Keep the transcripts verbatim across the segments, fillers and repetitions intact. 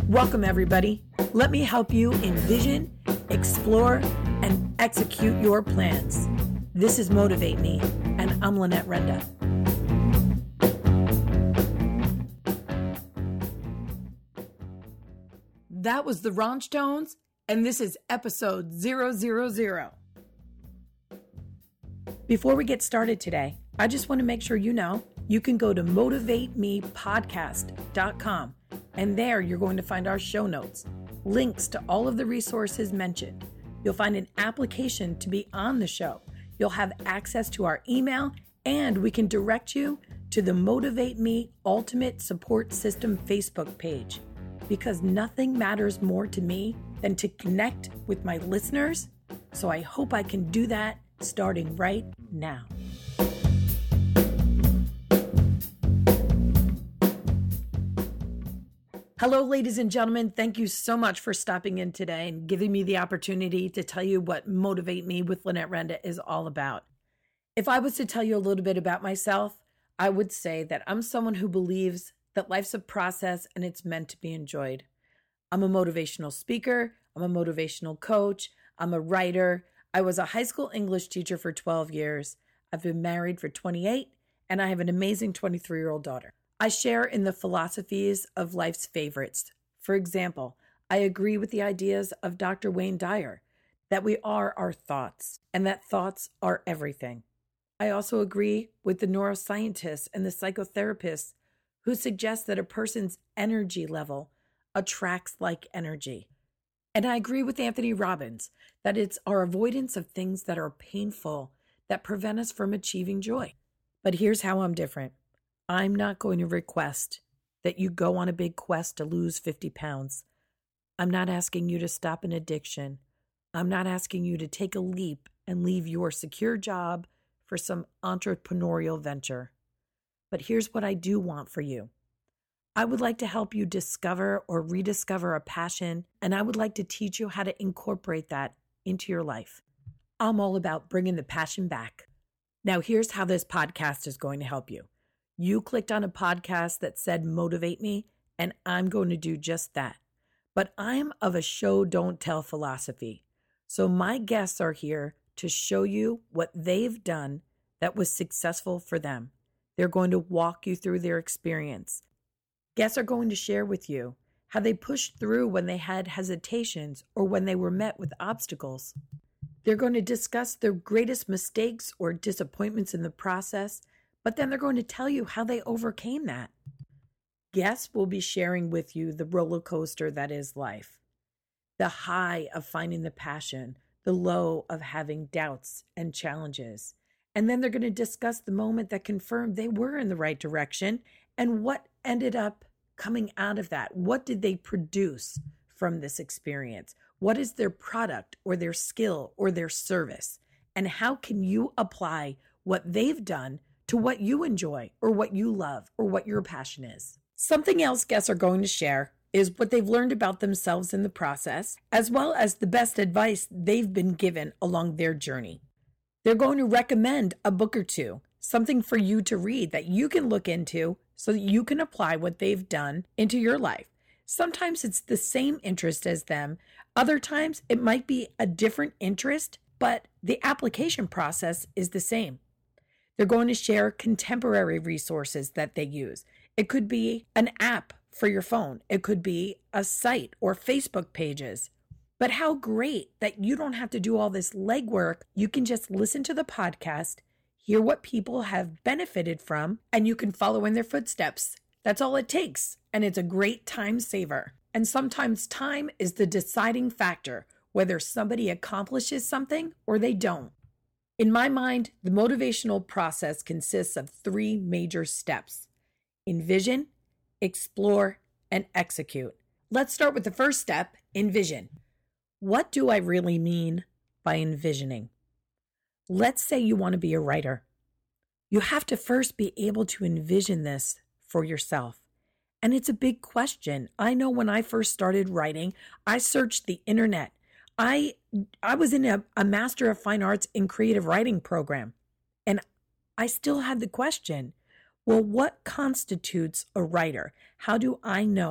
Welcome, everybody. Let me help you envision, explore, and execute your plans. This is Motivate Me, and I'm Lynette Renda. That was the Ronstones, and this is episode zero zero zero. Before we get started today, I just want to make sure you know you can go to motivate me podcast dot com, and there you're going to find our show notes, links to all of the resources mentioned. You'll find an application to be on the show. You'll have access to our email, and we can direct you to the Motivate Me Ultimate Support System Facebook page, because nothing matters more to me than to connect with my listeners. So I hope I can do that starting right now. Hello, ladies and gentlemen. Thank you so much for stopping in today and giving me the opportunity to tell you what Motivate Me with Lynette Renda is all about. If I was to tell you a little bit about myself, I would say that I'm someone who believes that life's a process and it's meant to be enjoyed. I'm a motivational speaker. I'm a motivational coach. I'm a writer. I was a high school English teacher for twelve years. I've been married for twenty-eight, and I have an amazing twenty-three-year-old daughter. I share in the philosophies of life's favorites. For example, I agree with the ideas of Doctor Wayne Dyer, that we are our thoughts, and that thoughts are everything. I also agree with the neuroscientists and the psychotherapists who suggest that a person's energy level attracts like energy. And I agree with Anthony Robbins that it's our avoidance of things that are painful that prevent us from achieving joy. But here's how I'm different. I'm not going to request that you go on a big quest to lose fifty pounds. I'm not asking you to stop an addiction. I'm not asking you to take a leap and leave your secure job for some entrepreneurial venture. But here's what I do want for you. I would like to help you discover or rediscover a passion, and I would like to teach you how to incorporate that into your life. I'm all about bringing the passion back. Now, here's how this podcast is going to help you. You clicked on a podcast that said Motivate Me, and I'm going to do just that. But I'm of a show don't tell philosophy. So my guests are here to show you what they've done that was successful for them. They're going to walk you through their experience. Guests are going to share with you how they pushed through when they had hesitations or when they were met with obstacles. They're going to discuss their greatest mistakes or disappointments in the process, but then they're going to tell you how they overcame that. Guests will be sharing with you the roller coaster that is life, the high of finding the passion, the low of having doubts and challenges. And then they're going to discuss the moment that confirmed they were in the right direction and what ended up coming out of that. What did they produce from this experience? What is their product or their skill or their service? And how can you apply what they've done to what you enjoy or what you love or what your passion is? Something else guests are going to share is what they've learned about themselves in the process, as well as the best advice they've been given along their journey. They're going to recommend a book or two, something for you to read that you can look into so that you can apply what they've done into your life. Sometimes it's the same interest as them. Other times it might be a different interest, but the application process is the same. They're going to share contemporary resources that they use. It could be an app for your phone. It could be a site or Facebook pages. But how great that you don't have to do all this legwork. You can just listen to the podcast, hear what people have benefited from, and you can follow in their footsteps. That's all it takes. And it's a great time saver. And sometimes time is the deciding factor, whether somebody accomplishes something or they don't. In my mind, the motivational process consists of three major steps: envision, explore, and execute. Let's start with the first step, envision. What do I really mean by envisioning? Let's say you want to be a writer. You have to first be able to envision this for yourself. And it's a big question. I know when I first started writing, I searched the internet. I I was in a, a Master of Fine Arts in Creative Writing program, and I still had the question, well, what constitutes a writer? How do I know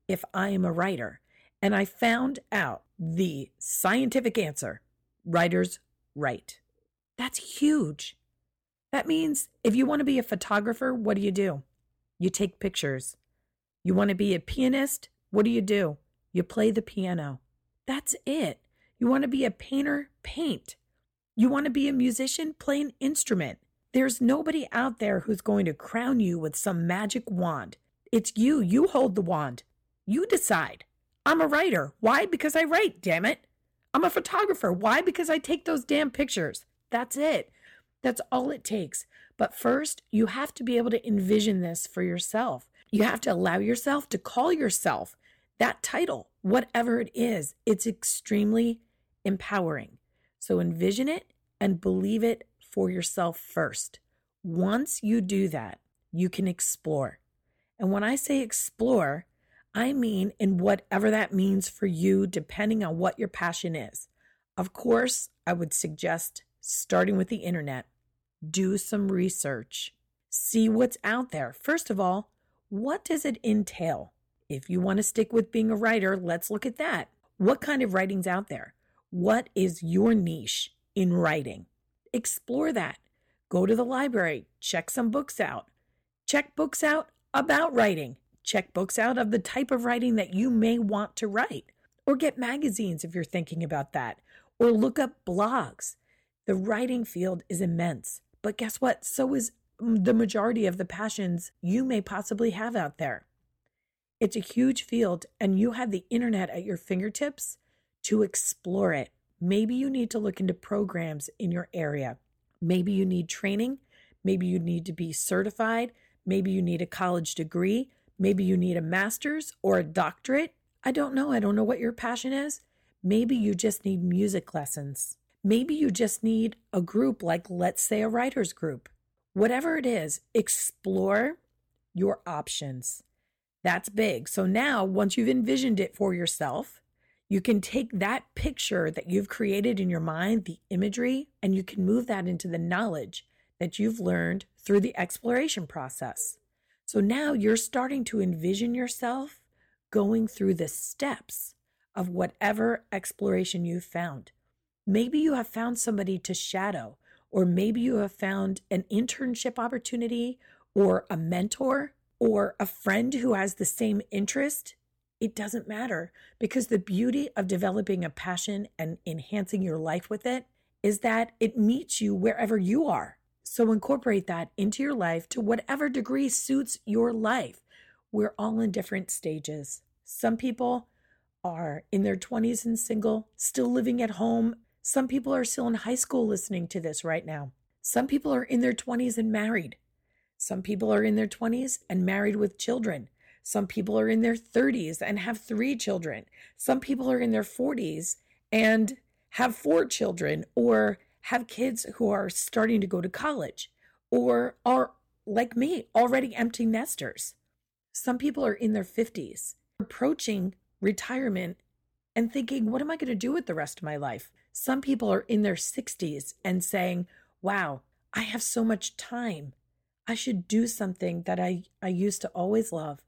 if I am a writer? And I found out the scientific answer: writers write. That's huge. That means if you want to be a photographer, what do you do? You take pictures. You want to be a pianist? What do you do? You play the piano. That's it. You want to be a painter? Paint. You want to be a musician? Play an instrument. There's nobody out there who's going to crown you with some magic wand. It's you. You hold the wand. You decide. I'm a writer. Why? Because I write, damn it. I'm a photographer. Why? Because I take those damn pictures. That's it. That's all it takes. But first, you have to be able to envision this for yourself. You have to allow yourself to call yourself that title, whatever it is. It's extremely empowering. So envision it and believe it for yourself first. Once you do that, you can explore. And when I say explore, I mean in whatever that means for you, depending on what your passion is. Of course, I would suggest starting with the internet. Do some research. See what's out there. First of all, what does it entail? If you want to stick with being a writer, let's look at that. What kind of writing's out there? What is your niche in writing? Explore that. Go to the library. Check some books out. Check books out about writing. Check books out of the type of writing that you may want to write. Or get magazines if you're thinking about that. Or look up blogs. The writing field is immense. But guess what? So is the majority of the passions you may possibly have out there. It's a huge field, and you have the internet at your fingertips to explore it. Maybe you need to look into programs in your area. Maybe you need training. Maybe you need to be certified. Maybe you need a college degree. Maybe you need a master's or a doctorate. I don't know. I don't know what your passion is. Maybe you just need music lessons. Maybe you just need a group like, let's say, a writer's group. Whatever it is, explore your options. That's big. So now, once you've envisioned it for yourself, you can take that picture that you've created in your mind, the imagery, and you can move that into the knowledge that you've learned through the exploration process. So now you're starting to envision yourself going through the steps of whatever exploration you've found. Maybe you have found somebody to shadow, or maybe you have found an internship opportunity or a mentor or a friend who has the same interest. It doesn't matter, because the beauty of developing a passion and enhancing your life with it is that it meets you wherever you are. So incorporate that into your life to whatever degree suits your life. We're all in different stages. Some people are in their twenties and single, still living at home. Some people are still in high school listening to this right now. Some people are in their twenties and married. Some people are in their twenties and married with children. Some people are in their thirties and have three children. Some people are in their forties and have four children, or have kids who are starting to go to college, or are, like me, already empty nesters. Some people are in their fifties, approaching retirement and thinking, what am I going to do with the rest of my life? Some people are in their sixties and saying, wow, I have so much time. I should do something that I, I used to always love.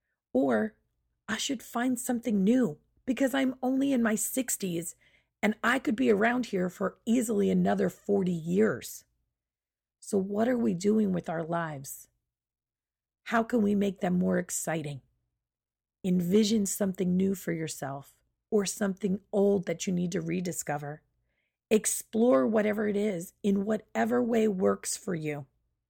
Or I should find something new because I'm only in my sixties and I could be around here for easily another forty years. So what are we doing with our lives? How can we make them more exciting? Envision something new for yourself, or something old that you need to rediscover. Explore whatever it is in whatever way works for you.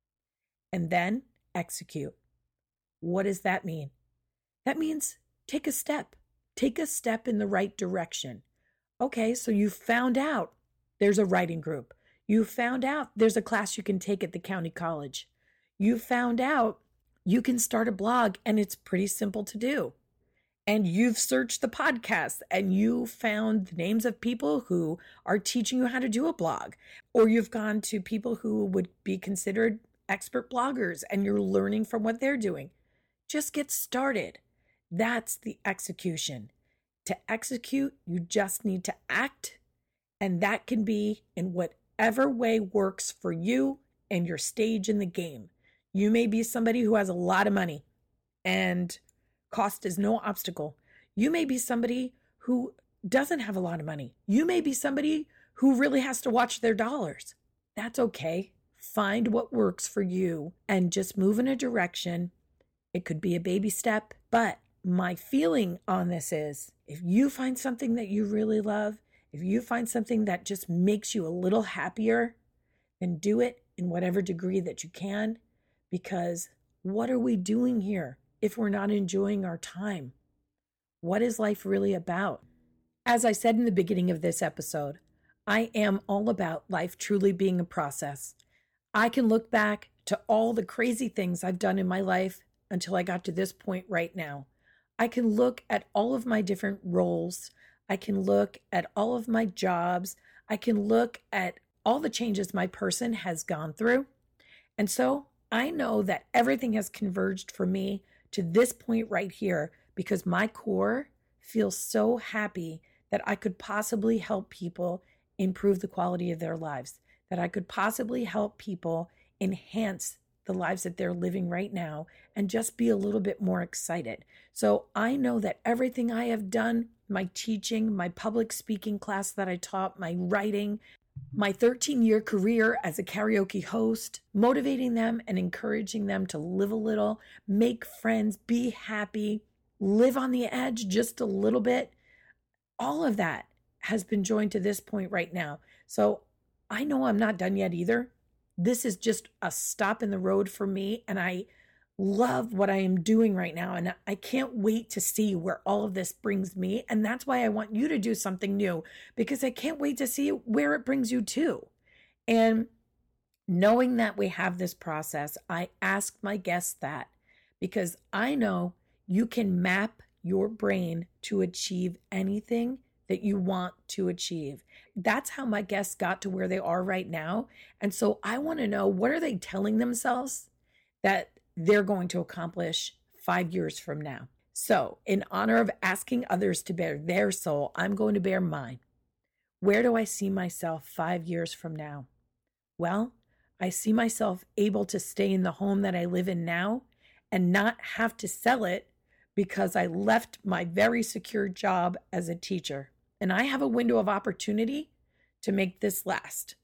And then execute. What does that mean? That means take a step. Take a step in the right direction. Okay, so you found out there's a writing group. You found out there's a class you can take at the county college. You found out you can start a blog and it's pretty simple to do. And you've searched the podcast and you found the names of people who are teaching you how to do a blog. Or you've gone to people who would be considered expert bloggers and you're learning from what they're doing. Just get started. That's the execution. To execute, you just need to act. And that can be in whatever way works for you and your stage in the game. You may be somebody who has a lot of money and Cost is no obstacle. You may be somebody who doesn't have a lot of money. You may be somebody who really has to watch their dollars. That's okay. Find what works for you and just move in a direction. It could be a baby step, but my feeling on this is if you find something that you really love, if you find something that just makes you a little happier, then do it in whatever degree that you can, because what are we doing here if we're not enjoying our time? What is life really about? As I said in the beginning of this episode, I am all about life truly being a process. I can look back to all the crazy things I've done in my life until I got to this point right now. I can look at all of my different roles. I can look at all of my jobs. I can look at all the changes my person has gone through. And so I know that everything has converged for me to this point right here because my core feels so happy that I could possibly help people improve the quality of their lives, that I could possibly help people enhance the lives that they're living right now and just be a little bit more excited. So I know that everything I have done, my teaching, my public speaking class that I taught, my writing, my thirteen-year career as a karaoke host, motivating them and encouraging them to live a little, make friends, be happy, live on the edge just a little bit. All of that has been joined to this point right now. So I know I'm not done yet either. This is just a stop in the road for me, and I love what I am doing right now, and I can't wait to see where all of this brings me, and that's why I want you to do something new, because I can't wait to see where it brings you to. And knowing that we have this process, I ask my guests that because I know you can map your brain to achieve anything that you want to achieve. That's how my guests got to where they are right now. And so I want to know, what are they telling themselves that they're going to accomplish five years from now? So in honor of asking others to bear their soul, I'm going to bear mine. Where do I see myself five years from now? Well, I see myself able to stay in the home that I live in now and not have to sell it because I left my very secure job as a teacher. And I have a window of opportunity to make this last.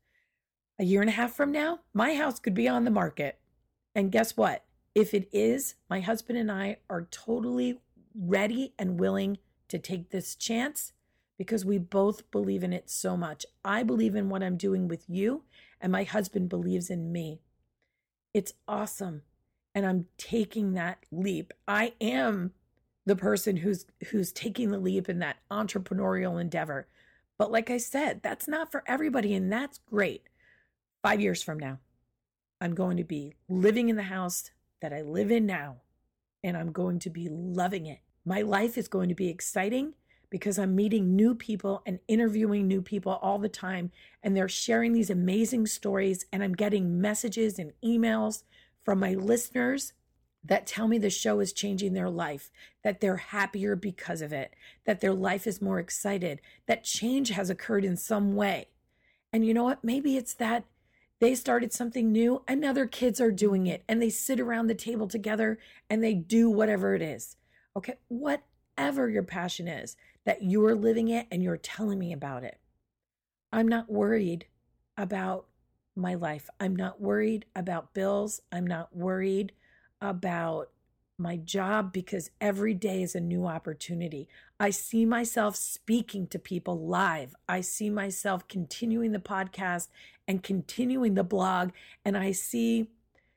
A year and a half from now, my house could be on the market. And guess what? If it is, my husband and I are totally ready and willing to take this chance because we both believe in it so much. I believe in what I'm doing with you, and my husband believes in me. It's awesome. And I'm taking that leap. I am the person who's who's taking the leap in that entrepreneurial endeavor. But like I said, that's not for everybody, and that's great. Five years from now, I'm going to be living in the house that I live in now, and I'm going to be loving it. My life is going to be exciting because I'm meeting new people and interviewing new people all the time, and they're sharing these amazing stories, and I'm getting messages and emails from my listeners that tell me the show is changing their life, that they're happier because of it, that their life is more excited, that change has occurred in some way. And you know what? Maybe it's that they started something new and other kids are doing it, and they sit around the table together and they do whatever it is. Okay, whatever your passion is, that you're living it and you're telling me about it. I'm not worried about my life. I'm not worried about bills. I'm not worried about my job because every day is a new opportunity. I see myself speaking to people live. I see myself continuing the podcast and continuing the blog. And I see,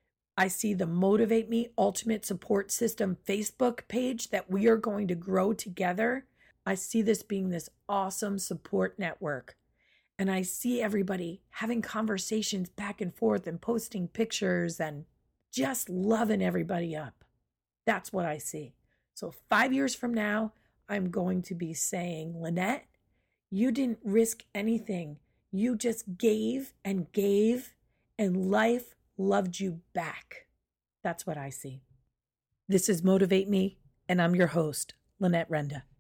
I see the Motivate Me Ultimate Support System Facebook page that we are going to grow together. I see this being this awesome support network. And I see everybody having conversations back and forth and posting pictures and just loving everybody up. That's what I see. So five years from now, I'm going to be saying, Lynette, you didn't risk anything. You just gave and gave, and life loved you back. That's what I see. This is Motivate Me, and I'm your host, Lynette Renda.